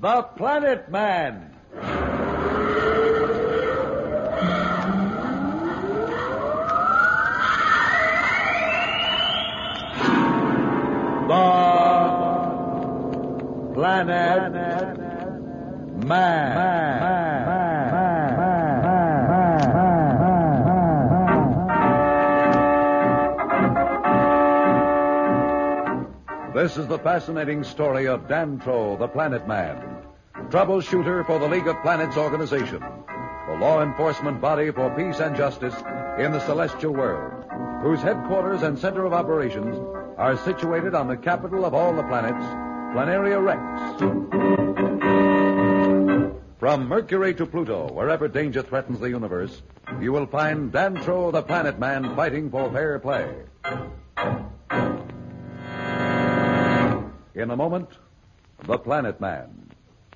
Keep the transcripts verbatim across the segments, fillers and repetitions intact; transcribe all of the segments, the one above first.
the Planet Man. The Planet Man. This is the fascinating story of Dantro, the Planet Man, troubleshooter for the League of Planets organization, the law enforcement body for peace and justice in the celestial world, whose headquarters and center of operations are situated on the capital of all the planets, Planaria Rex. From Mercury to Pluto, wherever danger threatens the universe, you will find Dantro, the Planet Man, fighting for fair play. In a moment, the Planet Man.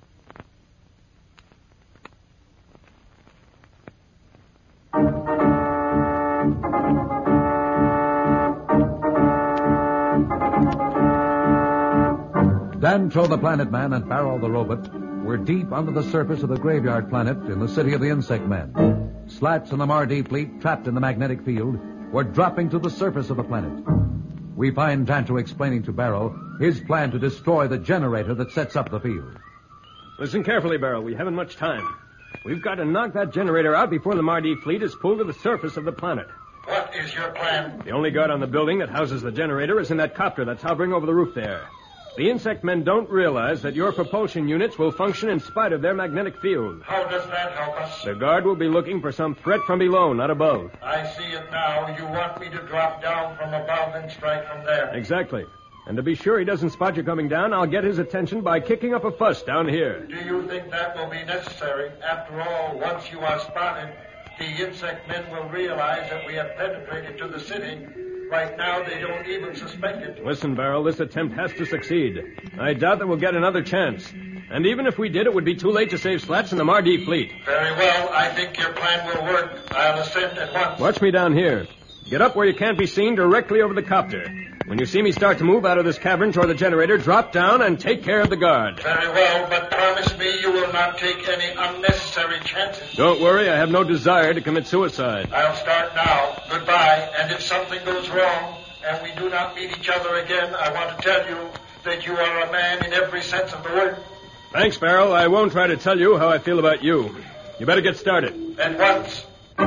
Dantro the Planet Man and Barrel the Robot were deep under the surface of the graveyard planet in the city of the Insect Men. Slats and the Mardi fleet, trapped in the magnetic field, were dropping to the surface of the planet. We find Dantro explaining to Barrel his plan to destroy the generator that sets up the field. Listen carefully, Barrel. We haven't much time. We've got to knock that generator out before the Mardi fleet is pulled to the surface of the planet. What is your plan? The only guard on the building that houses the generator is in that copter that's hovering over the roof there. The insect men don't realize that your propulsion units will function in spite of their magnetic field. How does that help us? The guard will be looking for some threat from below, not above. I see it now. You want me to drop down from above and strike from there. Exactly. And to be sure he doesn't spot you coming down, I'll get his attention by kicking up a fuss down here. Do you think that will be necessary? After all, once you are spotted, the insect men will realize that we have penetrated to the city. Right now, they don't even suspect it. Listen, Barrel, this attempt has to succeed. I doubt that we'll get another chance. And even if we did, it would be too late to save Slats and the Mardi fleet. Very well. I think your plan will work. I'll ascend at once. Watch me down here. Get up where you can't be seen directly over the copter. When you see me start to move out of this cavern toward the generator, drop down and take care of the guard. Very well, but promise me you will not take any unnecessary chances. Don't worry, I have no desire to commit suicide. I'll start now. Goodbye. And if something goes wrong and we do not meet each other again, I want to tell you that you are a man in every sense of the word. Thanks, Barrel. I won't try to tell you how I feel about you. You better get started. At once.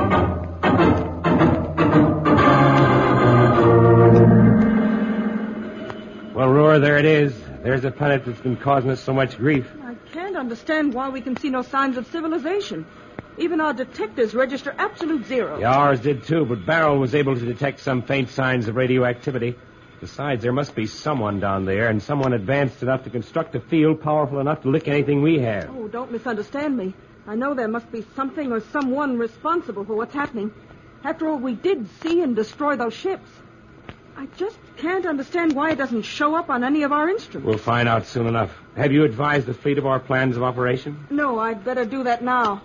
Well, Roar, there it is. There's a planet that's been causing us so much grief. I can't understand why we can see no signs of civilization. Even our detectors register absolute zero. Yeah, ours did too, but Barrel was able to detect some faint signs of radioactivity. Besides, there must be someone down there, and someone advanced enough to construct a field powerful enough to lick anything we have. Oh, don't misunderstand me. I know there must be something or someone responsible for what's happening. After all, we did see and destroy those ships. I just can't understand why it doesn't show up on any of our instruments. We'll find out soon enough. Have you advised the fleet of our plans of operation? No, I'd better do that now.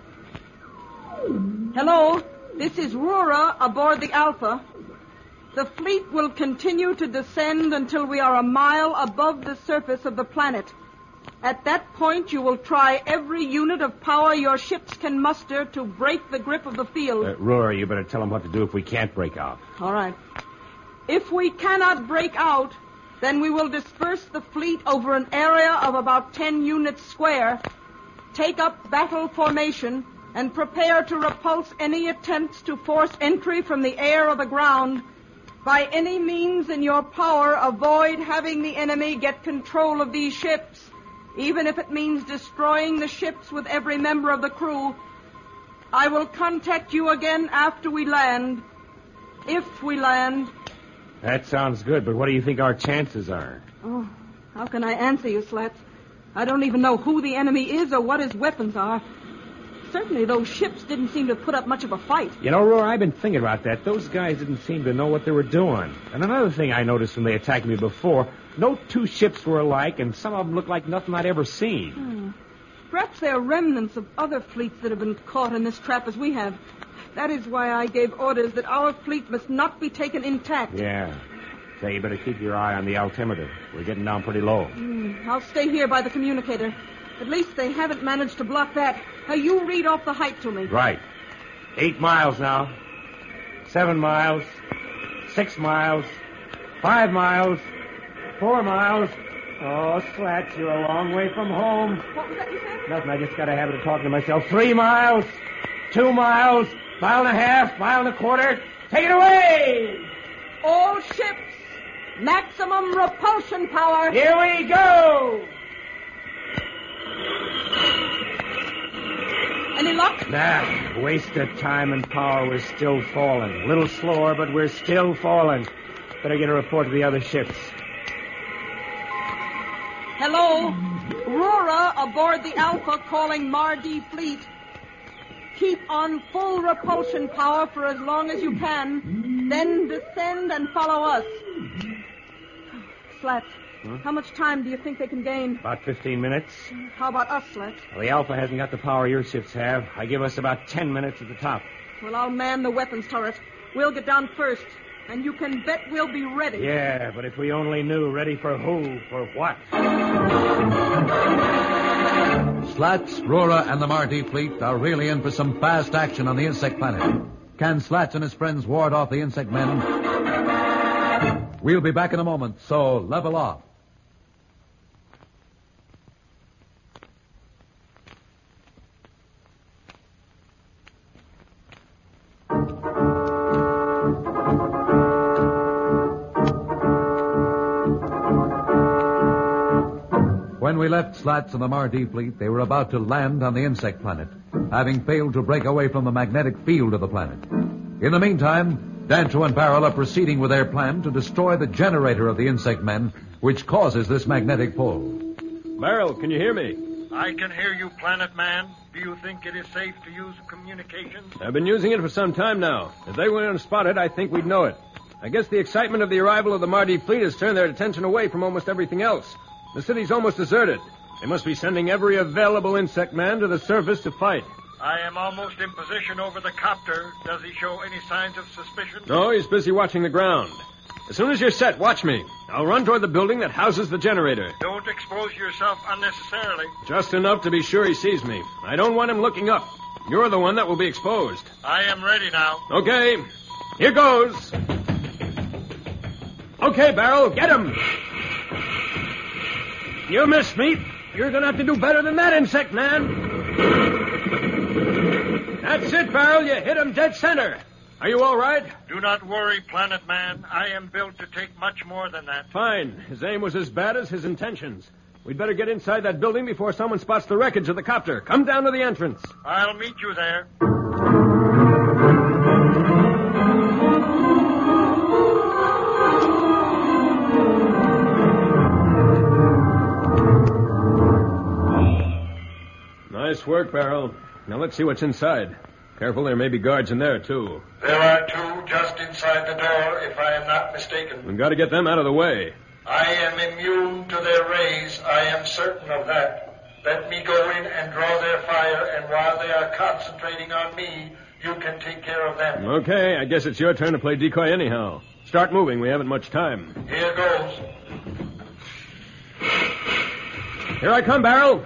Hello, this is Rora aboard the Alpha. The fleet will continue to descend until we are a mile above the surface of the planet. At that point, you will try every unit of power your ships can muster to break the grip of the field. Uh, Rory, you better tell them what to do if we can't break out. All right. If we cannot break out, then we will disperse the fleet over an area of about ten units square, take up battle formation, and prepare to repulse any attempts to force entry from the air or the ground. By any means in your power, avoid having the enemy get control of these ships, even if it means destroying the ships with every member of the crew. I will contact you again after we land. If we land. That sounds good, but what do you think our chances are? Oh, how can I answer you, Slats? I don't even know who the enemy is or what his weapons are. Certainly those ships didn't seem to put up much of a fight. You know, Roar, I've been thinking about that. Those guys didn't seem to know what they were doing. And another thing I noticed when they attacked me before, no two ships were alike, and some of them looked like nothing I'd ever seen. Hmm. Perhaps they're remnants of other fleets that have been caught in this trap as we have. That is why I gave orders that our fleet must not be taken intact. Yeah. Say, you better keep your eye on the altimeter. We're getting down pretty low. Mm, I'll stay here by the communicator. At least they haven't managed to block that. Now, you read off the height to me. Right. Eight miles now. Seven miles. Six miles. Five miles. Four miles. Oh, Slats, you're a long way from home. What was that you said? Nothing, I just got a habit of talking to myself. Three miles. Two miles. Mile and a half. Mile and a quarter. Take it away! All ships, maximum repulsion power. Here we go! Any luck? Nah, wasted time and power. We're still falling. A little slower, but we're still falling. Better get a report to the other ships. Hello. Aurora aboard the Alpha calling Mardi Fleet. Keep on full repulsion power for as long as you can. Then descend and follow us. Slats, huh? How much time do you think they can gain? About fifteen minutes. How about us, Slats? Well, the Alpha hasn't got the power your ships have. I give us about ten minutes at the top. Well, I'll man the weapons turret. We'll get down first. And you can bet we'll be ready. Yeah, but if we only knew, ready for who, for what? Slats, Rora, and the Mardi fleet are really in for some fast action on the insect planet. Can Slats and his friends ward off the insect men? We'll be back in a moment, so level off. When we left Slats and the Mardi fleet, they were about to land on the insect planet, having failed to break away from the magnetic field of the planet. In the meantime, Dantro and Barrel are proceeding with their plan to destroy the generator of the insect men, which causes this magnetic pull. Barrel, can you hear me? I can hear you, Planet Man. Do you think it is safe to use communications? I've been using it for some time now. If they went unspotted, I think we'd know it. I guess the excitement of the arrival of the Mardi fleet has turned their attention away from almost everything else. The city's almost deserted. They must be sending every available insect man to the surface to fight. I am almost in position over the copter. Does he show any signs of suspicion? No, he's busy watching the ground. As soon as you're set, watch me. I'll run toward the building that houses the generator. Don't expose yourself unnecessarily. Just enough to be sure he sees me. I don't want him looking up. You're the one that will be exposed. I am ready now. Okay. Here goes. Okay, Barrel, get him. You missed me. You're going to have to do better than that, insect man. That's it, Barrel. You hit him dead center. Are you all right? Do not worry, Planet Man. I am built to take much more than that. Fine. His aim was as bad as his intentions. We'd better get inside that building before someone spots the wreckage of the copter. Come down to the entrance. I'll meet you there. Nice work, Barrel. Now let's see what's inside. Careful, there may be guards in there, too. There are two just inside the door, if I am not mistaken. We've got to get them out of the way. I am immune to their rays. I am certain of that. Let me go in and draw their fire, and while they are concentrating on me, you can take care of them. Okay, I guess it's your turn to play decoy anyhow. Start moving. We haven't much time. Here goes. Here I come, Barrel.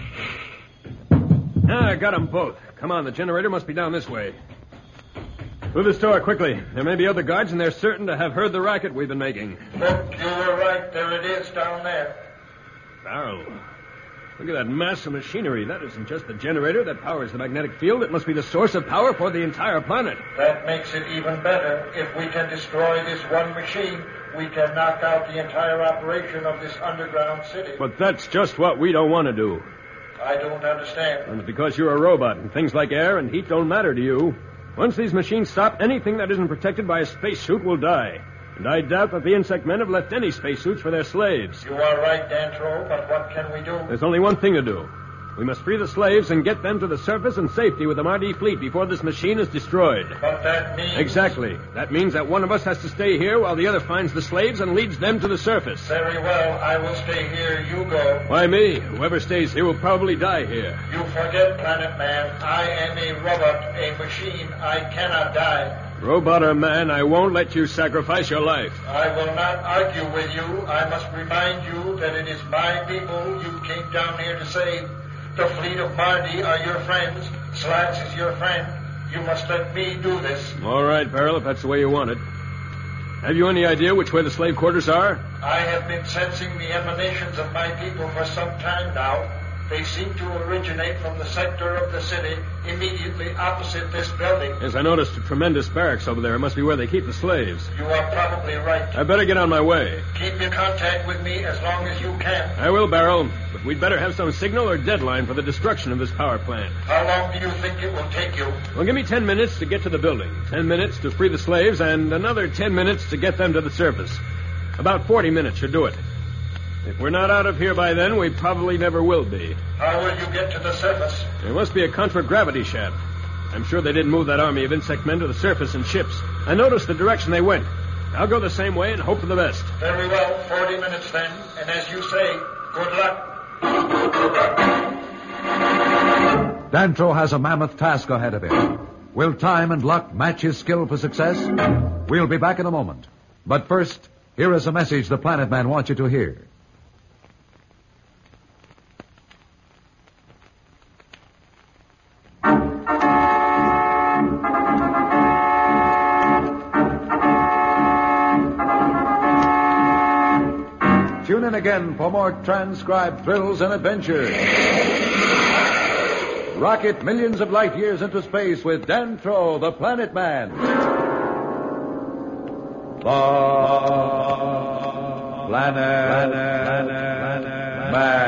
Ah, I got them both. Come on, the generator must be down this way. Through this door, quickly. There may be other guards, and they're certain to have heard the racket we've been making. Look, you were right. There it is down there. Barrel. Look at that mass of machinery. That isn't just the generator that powers the magnetic field. It must be the source of power for the entire planet. That makes it even better. If we can destroy this one machine, we can knock out the entire operation of this underground city. But that's just what we don't want to do. I don't understand. And it's because you're a robot, and things like air and heat don't matter to you. Once these machines stop, anything that isn't protected by a spacesuit will die. And I doubt that the insect men have left any spacesuits for their slaves. You are right, Dantro, but what can we do? There's only one thing to do. We must free the slaves and get them to the surface in safety with the Mardi fleet before this machine is destroyed. But that means... Exactly. That means that one of us has to stay here while the other finds the slaves and leads them to the surface. Very well. I will stay here. You go. Why me? Whoever stays here will probably die here. You forget, Planet Man. I am a robot, a machine. I cannot die. Robot or man, I won't let you sacrifice your life. I will not argue with you. I must remind you that it is my people you came down here to save. The fleet of Mardi are your friends. Slats is your friend. You must let me do this. All right, Beryl, if that's the way you want it. Have you any idea which way the slave quarters are? I have been sensing the emanations of my people for some time now. They seem to originate from the sector of the city immediately opposite this building. Yes, I noticed a tremendous barracks over there. It must be where they keep the slaves. You are probably right. I better get on my way. Keep in contact with me as long as you can. I will, Beryl, but we'd better have some signal or deadline for the destruction of this power plant. How long do you think it will take you? Well, give me ten minutes to get to the building, ten minutes to free the slaves, and another ten minutes to get them to the surface. About forty minutes should do it. If we're not out of here by then, we probably never will be. How will you get to the surface? There must be a contragravity shaft. I'm sure they didn't move that army of insect men to the surface in ships. I noticed the direction they went. I'll go the same way and hope for the best. Very well. Forty minutes then. And as you say, good luck. Dantro has a mammoth task ahead of him. Will time and luck match his skill for success? We'll be back in a moment. But first, here is a message the Planet Man wants you to hear. Tune in again for more transcribed thrills and adventures. Rocket millions of light years into space with Dantro, the Planet Man. The Planet, Planet, Planet Man.